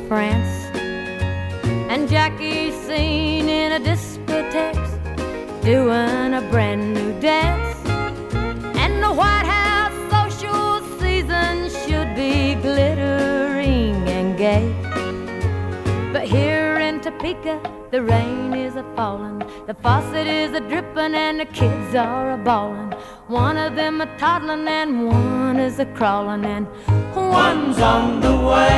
France, and Jackie seen in a discotheque doing a brand new dance. And the White House social season should be glittering and gay, but here in Topeka the rain is a-falling, the faucet is a-dripping, and the kids are a-bawling. One of them a-toddling and one is a-crawling, and one's on the way.